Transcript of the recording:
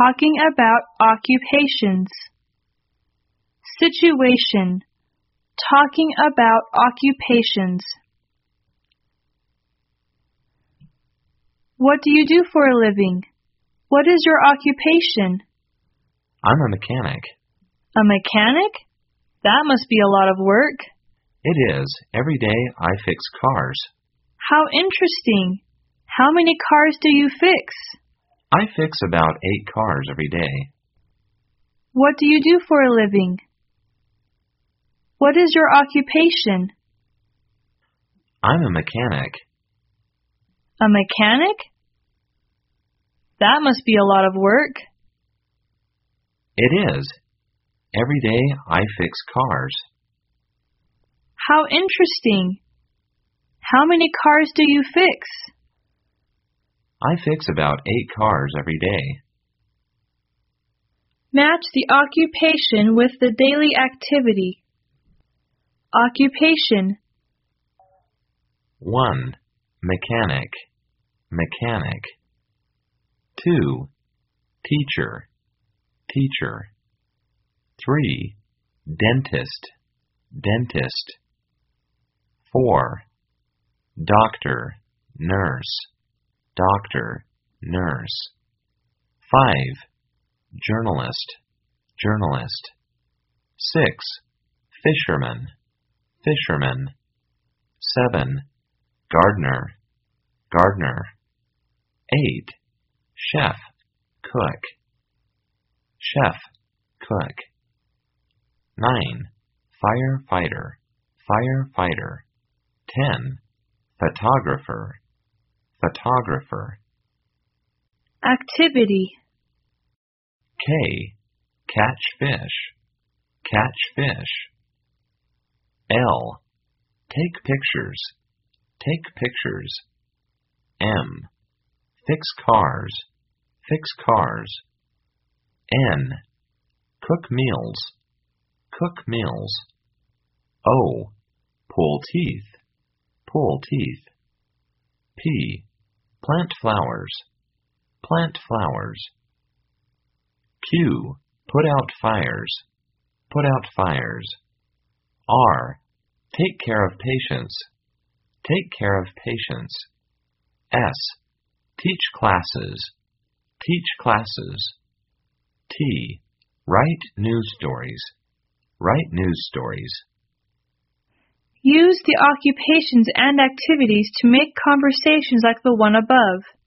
talking about occupations. Situation, talking about occupations. What do you do for a living? What is your occupation? I'm a mechanic. A mechanic? That must be a lot of work. It is. Every day I fix cars. How interesting. How many cars do you fix? I fix about 8 cars every day. What do you do for a living? What is your occupation? I'm a mechanic. A mechanic? That must be a lot of work. It is. Every day I fix cars. How interesting. How many cars do you fix? I fix about 8 cars every day. Match the occupation with the daily activity. Occupation. 1. Mechanic. Mechanic. 2. Teacher. Teacher. 3. Dentist. Dentist. 4. Doctor. Nurse. Doctor. Nurse. 5. Journalist. Journalist. 6. Fisherman. Fisherman. 7. Gardener. Gardener. 8. Chef. Cook. Chef. Cook. 9. Firefighter. Firefighter. 10. Photographer. Photographer. Activity. K. Catch fish. Catch fish. L. Take pictures. Take pictures. M. Fix cars. Fix cars. N. Cook meals. Cook meals. O. Pull teeth. Pull teeth. P. Plant flowers. Plant flowers. Q. Put out fires. Put out fires. R. Take care of patients. Take care of patients. S. Teach classes. Teach classes. T. Write news stories. Write news stories. Use the occupations and activities to make conversations like the one above.